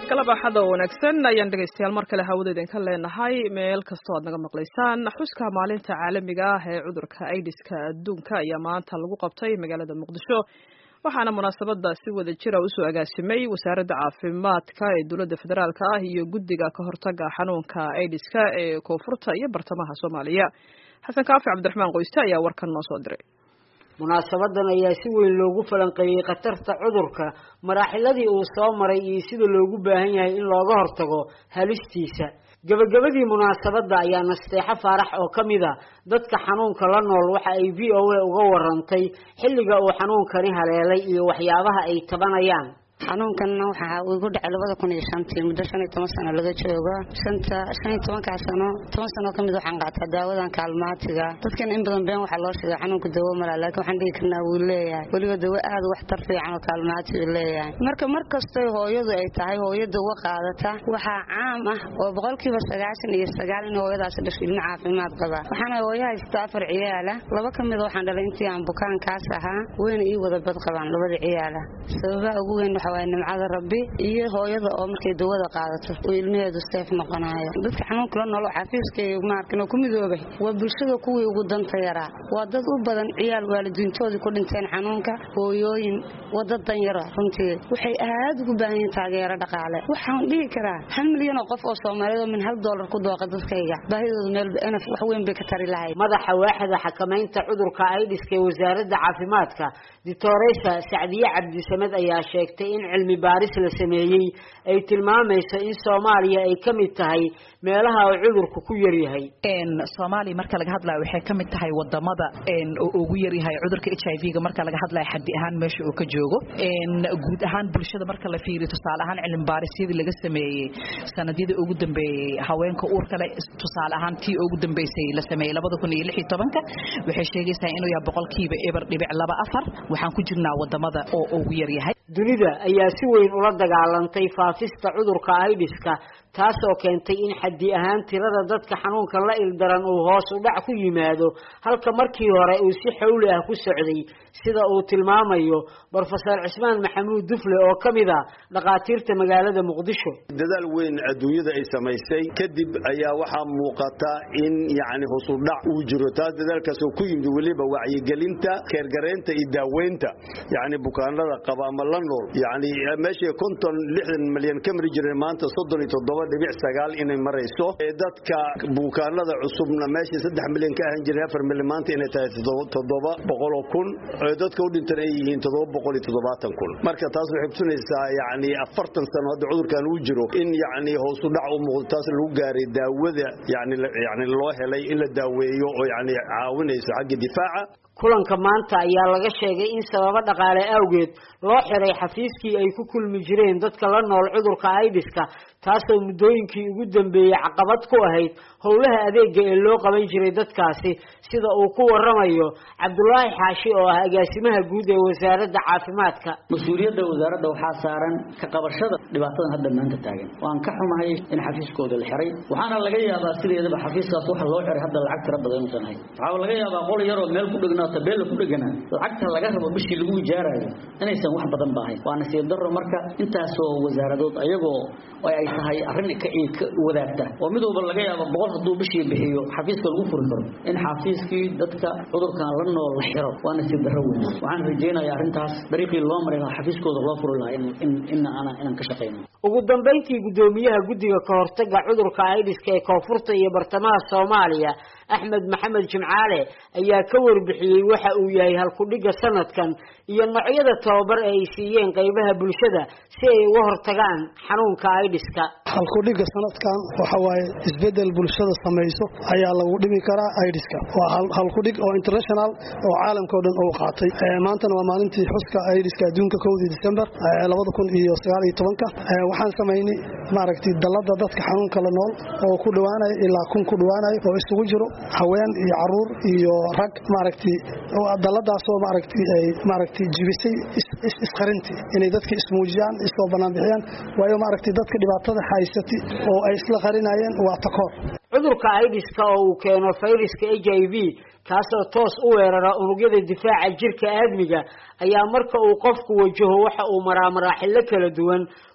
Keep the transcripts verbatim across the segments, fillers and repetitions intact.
galab axada wanaagsan ayaan dhegaystayaal mar kale hawada idinka leenahay meel kastoo aad naga maqlaysaan xuska maalinta caalamiga ah ee cudurka aidiska adduunka ayaa maanta lagu qabtay magaalada muqdisho waxaana munaasabada si wada jira usoo agaasimay wasaaradda caafimaadka ee dowladda federaalka ah iyo guddiga ka hortaga xanuunka aidiska ee koonfurta iyo bartamaha Soomaaliya. Xasan Kaafi Cabdiraxmaan Qoyste ayaa warkan noo soo diray. munaasabadan ayaa si weyn loogu falanqeeyay khatarta cudurka maraaxiladii uu soo maray iyo sida loogu baahan yahay in looga hortago halistiisa. gabagabadii munaasabada ayaa Nasteexa Faarax oo kamid ah dadka xanuunka la nool waxa ay V O A uga warantay xilliga uu xanuunkani haleelay iyo waxyaabaha ay tabanayaan. xanuunkan waxa uu ugu dhacay labada kun iyo shantii muddo shan iyo toban sano laga joogo shanta shan iyo toban ka sano toban sano kamid waxaan qaataa daawadan kaalmaatiga dadkan in badan been waxa loo sheegay xanuunka daawo ma laha laakiin waxaan dhigi karnaa uu leeyahay waliba daawo aad wax tar fiican oo kaalmaati uu leeyahay marka markasta hooyadu ay tahay hooyada uga qaadata waxa caam ah oo boqolkiiba sagaashan iyo sagaal in hooyadaas dhashay ilmo caafimaad qaba waxaana hooyaha istaa afar ciyaala laba kamid waxaan dhalay intii aan bukaankaas ahaa wayna ii wada bad qabaan labada ciyaala sababaha ugu weyn waxa waa nimcada Rabbi iyo hooyada oo markay dawada qaadato oo ilmaheedu saaf noqonayo dadka xanuunka la nool xafiiska iyo maarkana ku midoobay waa bulshada kuwii ugu danta yaraa waa dad u badan ciyaal waalidiintoodii ku dhinteen xanuunka hooyooyin wada dan yara runtii waxay aad ugu baahan yihiin taageero dhaqaale waxaan dhihi karaa hal milyan oo qof oo Soomaaliyeed oo min hal dollar ku dooqa dadkayga baahidooda meel inaf wax weyn bay ka tari lahayd madaxa waaxda xakamaynta cudurka aidiska ee wasaaradda caafimaadka Dictoresa Sacdiye Cabdi Samed ayaa sheegtay in cilmi baaris la sameeyay ay tilmaamayso in Soomaaliya ay kamid tahay meelaha uu cudurku ku yar yahay in Soomaaliya marka laga hadlayo waxay kamid tahay wadamada in ugu yar yahay cudurka H I V-ga marka laga hadlayo xaddi ahaan meesha uu ka joogo in guud ahaan bulshada marka la fiiriyo tusaale ahaan cilmi baarisyadii laga sameeyay sanadiyada ugu dambeeyay haweenka uurka leh tusaale ahaan tii ugu dambeysay la sameeyay labada kun iyo lix iyo toban waxay sheegaysaa inuu yahay boqolkiiba eber dhibic laba afar waxaan ku jirnaa wadamada oo ugu yar yahay dunida ayaa si weyn ula dagaalantay faafista cudurka aidiska taasoo keentay in xaddi ahaan tirada dadka xanuunka la ildaran uu hoos u dhac ku yimaado halka markii hore uu si xawli ah ku socday sida uu tilmaamayo Professor Cismaan Maxamuud Dufle oo kamid ah dhaqaatiirta magaalada Muqdisho dadaal weyn adduunyada ay sameysay kadib ayaa waxa muuqata in yaani hoos u dhac uu jiro taas dadaalkaas oo ku yimid waliba wacyigelinta keergareynta iyo daaweynta yaani bukaanada qaba ama la nool yaani meesha konton lixdan milyan ka mari jireen maanta soddon iyo toddoba dhibic sagaal inay marayso dadka bukaanada cusubna meesha saddex milyan ka ahan jireen afar milyan maanta inay tahay toddoba boqol oo kun dadka u dhintay ay yihiin toddoba boqol iyo toddobaatan kun marka taas waxay tusinaysaa yaani afartan sano hadda cudurkan uu jiro in yaani hoos u dhac u muuqdo taas lagu gaaray daawada yaani yaani loo helay in la daaweeyo oo yaani caawinayso xagga difaaca kulanka maanta ayaa laga sheegay in sababo dhaqaale awgeed loo xiray xafiiskii ay ku kulmi jireen dadka la nool cudurka aidiska taasoo muddooyinkii ugu dambeeyay caqabad ku ahayd howlaha adeega ee loo qaban jiray dadkaasi sida uu ku waramayo Cabdullaahi Xaashi oo ah agaasimaha guud ee wasaaradda caafimaadka mas'uuliyadda wasaaradda waxaa saaran ka qabashada dhibaatadan hadda maanta taagan waan ka xumahay in xafiiskooda la xiray waxaana laga yaabaa sideedaba xafiiskaas waxa loo xiray hadda lacag tiro badan u sanahay waxa laga yaabaa qol yar oo meel ku dhignaa tabeel ku dhigana lacagta laga rabo bishii lagu ijaarayo inaysan wax badan baahayn waana si darro marka intaas oo wasaaradood ayagoo ay tahay arrin ka wadaagta oo mid walba laga yaabo boqol haduu bishii bixiyo xafiiska lagu furi karo in xafiiskii dadka cudurkan la nool la xiro waana si darro weyn waxaan rajeynayaa arrintaas dariiqii loo maray xafiiskooda loo furi lahaa in in ana inaan ka shaqeyno ugu dambeyntii gudoomiyaha guddiga ka hortagga cudurka aidiska ee koonfurta iyo bartamaha Soomaaliya Axmed Maxamed Jimcaale ayaa ka warbixiyay waxa uu yahay halku dhiga sanadkan iyo noocyada tababar ay siiyeen qaybaha bulshada si ay uga hortagaan xanuunka aidiska halku dhiga sanadkan waxa waaye isbedel bulshada sameeyso ayaa lagu dhimi karaa aidiska waa halku dhig oo international oo caalamka oo dhan oo qaatay maanta waa maalintii xuska aidiska adduunka kowdii December labada kun iyo sagaal iyo toban waxaan sameeynay maaragtay dalada dadka xanuunka la nool oo ku dhawaanay ilaa kun ku dhawaanay oo isugu jiro haween iyo caruur iyo rag maaragtay daladaas oo maaragtay ay maaragtay jibisay isqarinti inay dadka ismuujiyaan isoo banaan bixiyaan waayo maaragtay dadka dhibaatada haysatay oo ay isla qarinayeen waa takoor cudurka aidiska oo uu keeno fayraska H I V kaasoo toos u weerara unugyada difaaca jirka aadmiga ayaa marka uu qofku wajaho waxa uu maraa maraaxil kala duwan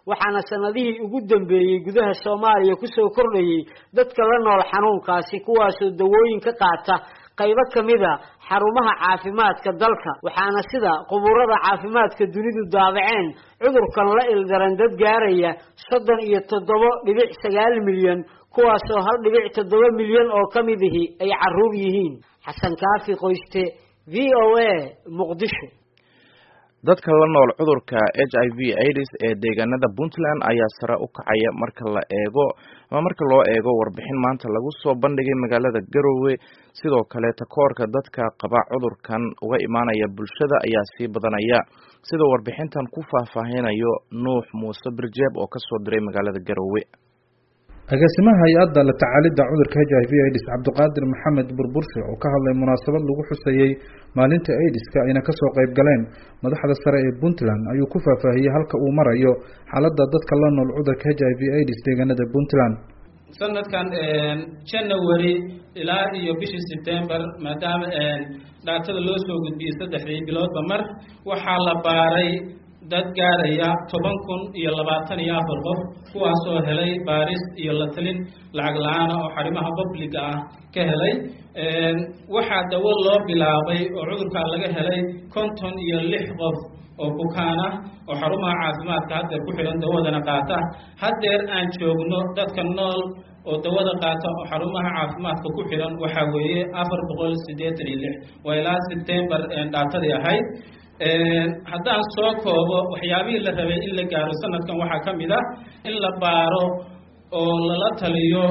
waxaana sanadihii ugu dambeeyey gudaha Soomaaliya ku soo kordhayay dadka la nool xanuunkaasi kuwaasoo dawooyin ka qaata qaybo kamida xarumaha caafimaadka dalka waxaana sida quburada caafimaadka dunidu daabaceen cudurkan la ildaran dad gaaraya soddon iyo toddoba dhibic sagaal milyan kuwaasoo hal dhibic toddoba milyan oo kamidihii ay caruur yihiin xasan kaafi qoyste V O A Muqdisho dadka la nool cudurka H I V AIDS ee deegaanada Puntland ayaa sare u kacaya marka la eego ama marka loo eego warbixin maanta lagu soo bandhigay magaalada Garowe sidoo kale takoorka dadka qaba cudurkan uga imaanaya bulshada ayaa sii badanaya sida warbixintan ku faahfaahinayo Nuux Muuse Birjeeb oo ka soo diray magaalada Garowe agaasimaha hay-adda la tacaalidda cudurka H I V AIDS Cabdiqaadir Maxamed Burburshe oo ka hadlay munaasabad lagu xusayay maalinta AIDS-ka ayna ka soo qayb galeen madaxda sare ee Puntland ayuu ku faahfaahiyay halka uu marayo xaaladda dadka la nool cudurka H I V AIDS deegaanada Puntland sanadkan January ilaa iyo bishii September maadaama dhaatada loo soo gudbiyay saddexdii biloodba mar waxaa la baaray dad gaaraya toban kun iyo labaatan iyo afar qof kuwaasoo helay baaris iyo la talin lacag la-aan oo xarimaha public ah ka helay waxaa dawo loo bilaabay oo cudurka laga helay konton iyo lix qof oo bukaan ah oo xarumaha caafimaadka hadda ku xiran dawadana qaata haddeer aan joogno dadka nool oo dawada qaata oo xarumaha caafimaadka ku xiran waxaa weeye afar boqol siddeetan iyo lix waa ilaa September dhaatadii ahayd haddaan soo koobo waxyaabihii la rabay in la gaaro sanadkan waxaa ka mid ah in la baaro oo lala taliyo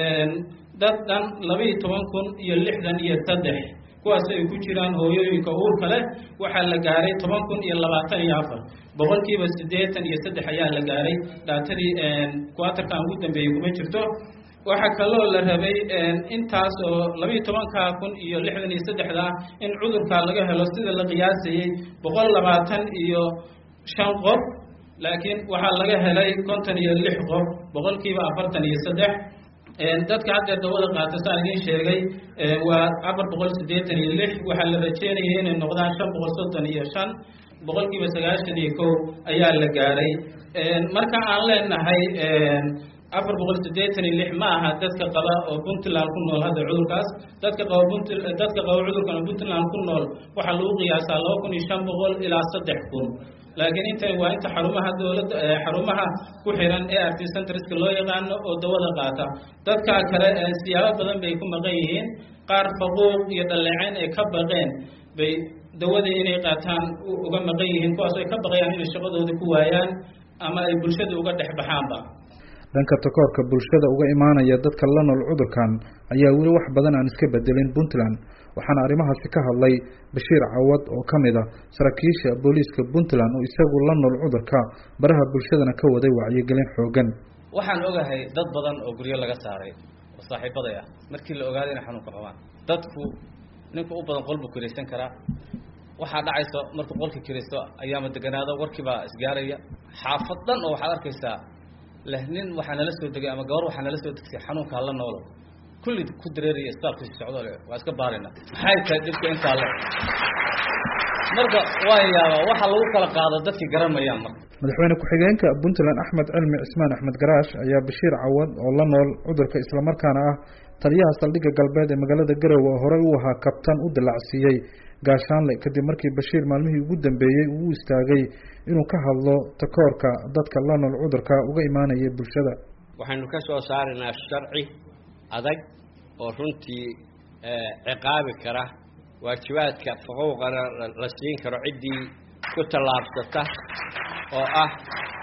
dad dhan laba iyo toban kun iyo lixdan iyo saddex kuwaas ay ku jiraan hooyooyinka uurka leh waxaa la gaaray toban kun iyo labaatan iyo afar boqolkiiba siddeetan iyo saddex ayaa la gaaray dhaatadii kuwaatarkan ugu dambeeyey kuma jirto waxaa kaloo la rabay intaas oo laba iyo tobanka kun iyo lixdan iyo saddexda in cudurka laga helo sida la qiyaasayay boqol labaatan iyo shan qof laakiin waxaa laga helay konton iyo lix qof boqolkiiba afartan iyo saddex dadka hadda dawada qaata saan idiin sheegay waa afar boqol siddeetan iyo lix waxaa la rajeynayay inay noqdaan shan boqol soddon iyo shan boqolkiiba sagaashan iyo kow ayaa la gaaray marka aan leenahay afar boqol siddeetan iyo lix ma aha dadka qaba oo Puntland ku nool hadda cudurkaas dadka qaba Puntland dadka qaba cudurkan Puntland ku nool waxa lagu qiyaasaa laba kun iyo shan boqol ilaa saddex kun laakiin inta waa inta xarumaha dawladda xarumaha ku xiran ee A R T centerska loo yaqaano oo dawada qaata dadka kale siyaabo badan bay ku maqan yihiin qaar faquuq iyo dhaleeceyn ay ka baqeen bay dawada inay qaataan uga maqan yihiin kuwaas ay ka baqayaan inay shaqadooda ku waayaan ama ay bulshada uga dhex baxaanba dhanka takoorka bulshada uga imaanaya dadka la nool cudurkan ayaa weli wax badan aan iska bedelin Puntland waxaana arrimahaasi ka hadlay Bashiir Cawad oo kamid ah saraakiisha booliiska Puntland oo isagu la nool cudurka baraha bulshadana ka waday wacyigelin xoogan waxaan ogahay dad badan oo guryo laga saaray oo saaxiibaday ah markii la ogaaday in xanuunka qabaan dadku ninku u badan qolbu kireysan karaa waxaa dhacayso markuu qolka kireysto ayaama deganaado warkiiba isgaaraya xaafadan oo waxaad arkaysaa lehnin waxaa nala soo degay ama gabar waxaa nala soo degsay xanuunka la noolo kulli ku dareeraya isbitaalka socdo leh waa iska baarina maxay tahay dibka inta le marka waa yaaba waxa lagu kala qaado dadkii garanayaan marka madaxweyne ku-xigeenka Puntland Axmed Cilmi Cismaan Axmed Garaash ayaa Bashiir Cawad oo la nool cudurka isla markaana ah taliyaha saldhigga galbeed ee magaalada Garowe oo horey u ahaa kabtan u dilacsiiyay gaashaanle kadib markii Bashiir maalmihii ugu dambeeyay uu istaagay inuu ka hadlo takoorka dadka la nool cudurka uga imaanaya bulshada waxaanu ka soo saarinaa sharci adag oo runtii ciqaabi kara waajibaadka faquuqana la siin karo ciddii ku tallaabsata oo ah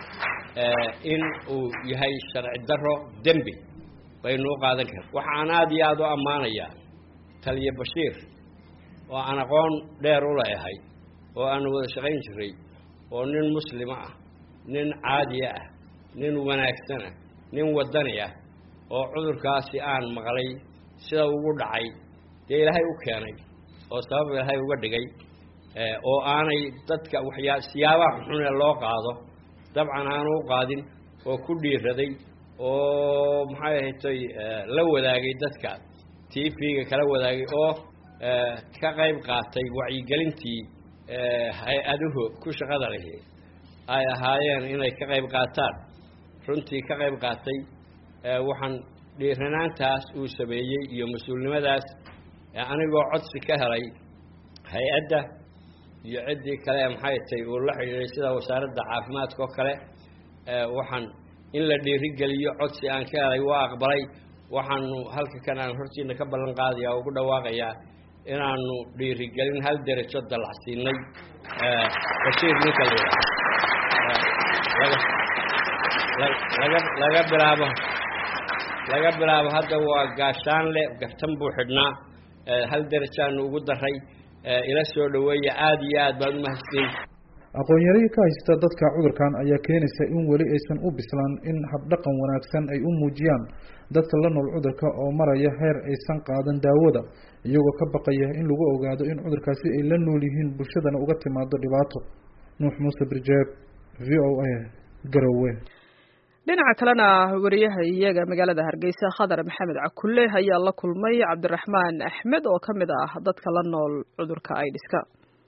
in uu yahay sharci daro dembi baynu u qaadan karna waxaan aada iyo aada u ammaanayaa taliye Bashiir oo aan aqoon dheer u leeyahay oo aan wada shaqayn jiray oo nin muslima ah nin caadiya ah nin wanaagsan ah nin wadani ah oo cudurkaasi aan maqlay sida ugu dhacay dee ilaahay u keenay oo sabab ilaahay uga dhigay oo aanay dadka waxyaa siyaabaha xun ee loo qaado dabcan aanu u qaadin oo ku dhiiraday oo maxay ahayd la wadaagay dadka T V-ga kala wadaagay oo ka qayb qaatay wacyigelintii hay-aduhu ku shaqada lahayd ay ahaayeen inay ka qayb qaataan runtii ka qayb qaatay waxaan dhiiranaantaas uu sameeyey iyo mas-uulnimadaas anigoo codsi ka helay hay-adda iyo ciddii kale ee maxay tahay uu la xidhiidhay sida wasaaradda caafimaadka oo kale waxaan in la dhiirigeliyo codsi aan ka helay waa aqbalay waxaanu halka kan aan hortiina ka ballan qaadaya ugu dhawaaqayaa inaanu dhiirigelin hal derajo dalacsiinay bashiir ninka laga laga bilaabo laga bilaabo hadda waa gaashaanle gaftan buu xidhnaa hal derajaanu ugu daray ila soo dhaweeya aada iyo aad baad u mahadsantihiin aqoon-yarihii ka haysta dadka cudurkan ayaa keenaysa in weli aysan u bislaan in habdhaqan wanaagsan ay u muujiyaan dadka la nool cudurka oo maraya heer aysan qaadan daawada iyagoo ka baqaya in lagu ogaado in cudurkaasi ay la nool yihiin bulshadana uga timaado dhibaato. nuux muuse birjeeb, v o a, Garowe. dhinaca kalena wariyaha iyaga magaalada Hargeysa Khadar Maxamed Cakulle ayaa la kulmay Cabdiraxmaan Axmed oo kamid ah dadka la nool cudurka AIDS-ka.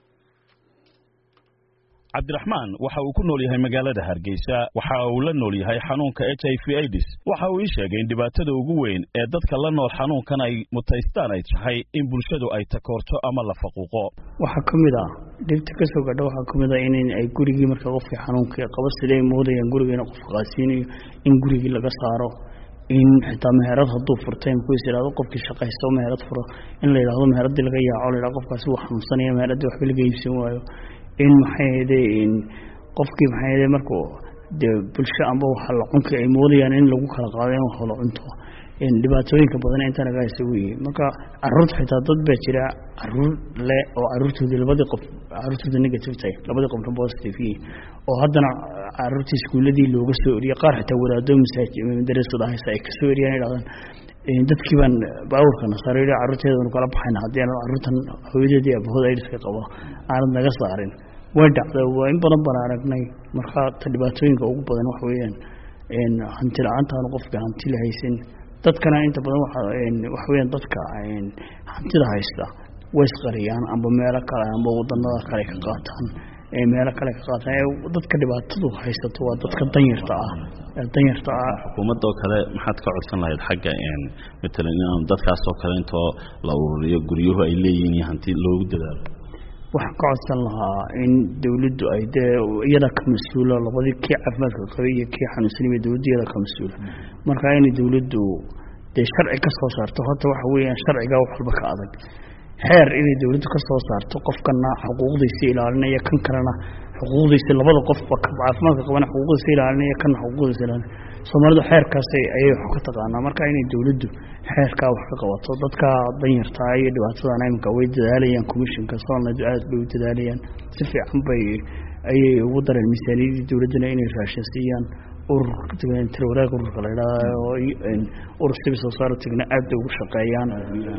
cabdiraxmaan waxa uu ku nool yahay magaalada Hargeysa waxa uu la nool yahay xanuunka H I V AIDS waxa uu sheegay in dhibaatada ugu weyn ee dadka la nool xanuunkan ay mutaystaan ay tahay in bulshadu ay takoorto ama la faquuqo. waxa kamid ah dhibta ka soo gadho waxa kamid ah in ay gurigii marka qofka xanuunka qabo sidee moodayaan gurigeena qof qaasiinayo in gurigii laga saaro in xitaa meherad hadduu furtay ku isiraado qofkii shaqaysto meherad furo in la yiraahdo meheradii laga yaaco la qofkaasi wax xanuunsanaya meheradii wax laga iibsan waayo in maxay in qofkii maxay markuu de bulsho amba waxa la cunka ay moodayaan in lagu kala qaadeen wax la cunto in dhibaatooyinka badan inta naga isugu yihiin marka carruurta xitaa dad baa jira carruur le oo carruurtooda labadii qof carruurtooda negative tahay labadii qofna positive oo haddana carruurtii iskuuladii looga soo oriyay qaar xitaa wadaado masaajid madrasada haysa ay ka soo oriyaan ilaadan in dadkii baan baawrkana saareeyo carruurteedana kala baxayna haddii aan carruurtan hooyadeedii abahooda ay iska qabo aan naga saarin way dhacday waa in badan baan aragnay marka dhibaatooyinka ugu badan wax weeyaan in hanti la'aanta qofka hanti la haysan dadkana inta badan waxa wax weeyaan dadka hantida haysta way isqariyaan amba meelo kale amba wadannada kale ka qaataan ee meelo kale ka qaataan dadka dhibaatadu haysato waa dadka danyarta ah danyarta ah xukuumadda oo kale maxaad ka codsan lahayd xagga een midna in dadkaas oo kale intoo la ururiyo guriyuhu ay leeyihiin hanti loogu dadaalo waxa ka codsan lahaa in dawladdu ay iyada ka mas'uula labadii kii caafimaadka qabay iyo kii xanuunsanay dawladdu iyada ka mas'uula marka in dawladdu de sharci ka soo saarto horta waxa weeyaan sharciga wax walba ka adag heer in dawladdu ka soo saarto qofkana xuquuqdiisa ilaalinaya kan kalena xuquuqdiisa labada qofba caafimaadka qabana xuquuqdiisa ilaalinaya kan xuquuqdiisa ilaalinaya Soomaalidu heerkaas ay wax ka taqaanaa marka in dawladdu heerka wax ka qabato dadka danyarta ah iyo dhibaatada naamka way dadaalayaan commissionka Soomaalidu aad bay u dadaalayaan si fiican bay ay ugu dareen miisaaniyadda dawladda inay raashin siiyaan ururka tirwaraaq ururka la yiraahdo in urur civil society-na aad ugu shaqeeyaan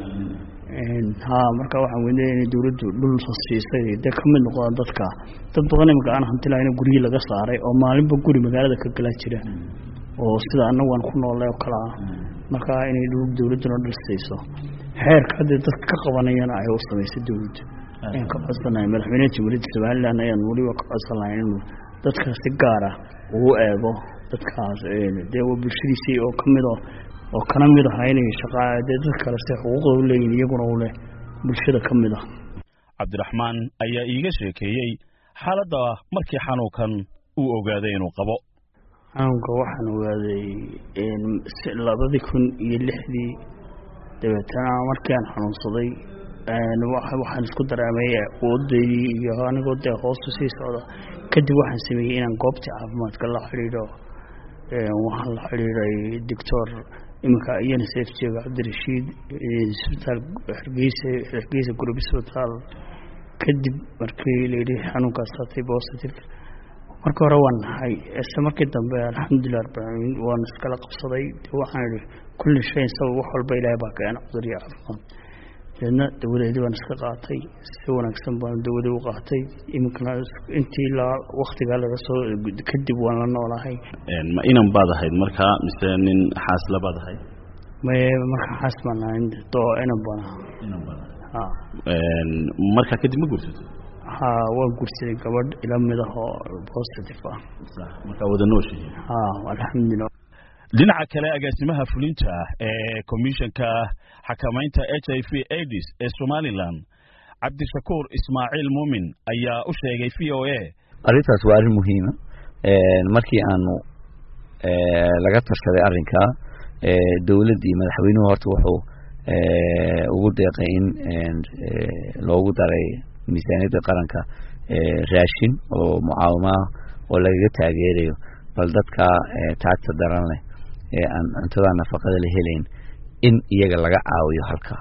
in ha marka waxaan weydiinay in dawladdu dhul soo siisay dad ka mid noqdaan dadka dad badan imka aan hanti lahayn guriga laga saaray oo maalinba guri magaalada ka gala jira oo sida anagu aan ku noolay oo kala marka inay dawladdu dhulsayso heerka dadka ka qabanayana ay u sameeyay dawladdu in ka codsanay madaxweynaha jamhuuriyadda Soomaaliland ayaan waliba ka codsanay in dadka si gaar ah uu eego dadkaas ee de bulshadiisa oo kamid ah oo kana mid ah inay shaqada dadka kale si xuquuqdooda u leeyihiin iyaguna u leh bulshada kamid ah. Cabdiraxmaan ayaa iiga sheekeeyay xaaladda markii xanuunkan uu ogaaday inuu qabo. xanuunka waxaan ogaaday in labadii kun iyo lixdii dabeetana markii aan xanuunsaday aan waxaan isku dareemay wadaydii iyo anigoo de hoos u sii socda kadib waxaan sameeyay inaan goobta caafimaadka la xiriiro ee waxaan la xiriiray doctor imka ayaan seeftiga Cabdirashiid isbitaal Hargeysa Hargeysa Group Hospital kadib markii la yiri xanuunkaas saatay positive marka hore waan hay isla markii dambe alxamdulillah rabbil waan iskala qabsaday waxaan yiri kulli shay sabab wax walba Ilaahay baa keenay cudur iyo caafimaad dadna dawladdu waan iska qaatay si wanaagsan baan dawladdu u qaatay imkana intii la waqtiga laga soo kadib waan la noolahay een ma inan baad ahayd marka mise nin xaas la baad ahayd ma marka xaas baan ahayd to inan baan inan baan ha een marka kadib ma guursato ha waan guursaday gabadh ila mid ah oo positive ah marka wada nooshay ha alxamdulillah dhinaca kale agaasimaha fulinta ee komishanka xakamaynta H I V AIDS ee Somaliland Cabdishakuur Ismaaciil Muumin ayaa u sheegay V O A arrintaas waa arrin muhiim ah ee markii aanu ee laga tashaday arrinka ee dawladii madaxweynuhu horta wuxuu ee ugu deeqay in loogu daray miisaaniyadda qaranka ee raashin oo mucaawama oo laga taageerayo bal dadka taagta daran leh ee aan cuntada nafaqada la helayn in iyaga laga caawiyo halka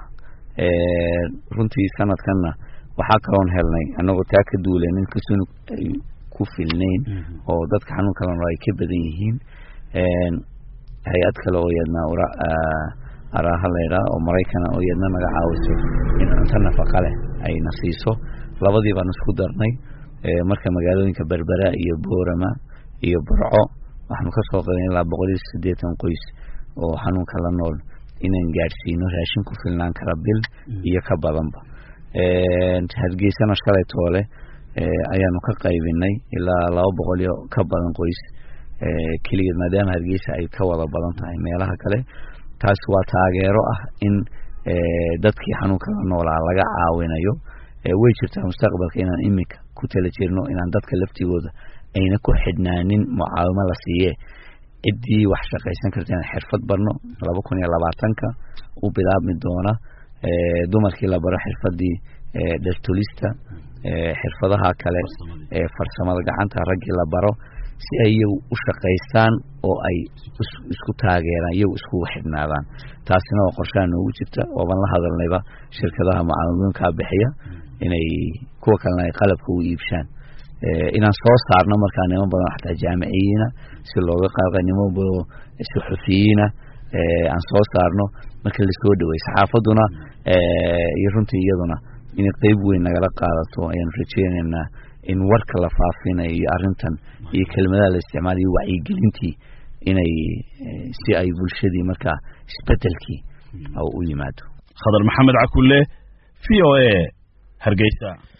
ee runtii sanadkanna waxaa kaloon helnay anagoo taa ka duuleen in kasoo ku filnayn oo dadka xanuunka la ay ka badan yihiin een hay'ad kale oo yadna ura araha leeyahay oo Mareykan oo yadna naga caawiso in cunto nafaqo leh ay nasiiso labadii baan isku darnay ee marka magaalooyinka Berbera iyo Boorama iyo Burco waxaan ka soo qaadnay ilaa boqol iyo siddeetan qoys oo xanuunka la nool inaan gaarsiino raashin ku filnaan kara bil iyo ka badanba ee Hargeysana shalay toole ee ayaanu ka qaybinay ilaa laba boqol iyo ka badan qoys ee kaliya maadaama Hargeysa ay ka wada badan tahay meelaha kale taas waa taageero ah in ee dadkii xanuunka la noolaa laga caawinayo ee way jirtaa mustaqbalka inaan imika ku tala jirno inaan dadka laftigooda ayna ku xidhnaanin mucaawimo la siiye cidii wax shaqaysan kartaan xirfad barno laba kun iyo labaatanka u bilaabmi doona ee dumarkii la baro xirfadii ee dhartolista ee xirfadaha kale ee farsamada gacanta raggii la baro si ay u shaqaystaan oo ay isku taageeraan iyagu isku xidhnaadaan taasina waa qorshahan ugu jirta oo ban la hadalnayba shirkadaha macaamiilka bixiya inay kuwa kalena ay qalabka u iibshaan ee inaan soo saarno markaa niman badan xataa jaamiciyiina si looga qaybqaynimo suxufiyiina ee aan soo saarno marka la soo dhaweey saxaafaduna ee iyo runtii iyaduna in qayb weyn nagala qaadato ayaan rajeynaynaa in warka la faafinayo iyo arrintan iyo kelmadaha la isticmaalayo wacyigelintii inay si ay bulshadii markaa isbedelkii u yimaado Khadar Maxamed Cakulle V O A Hargeysa.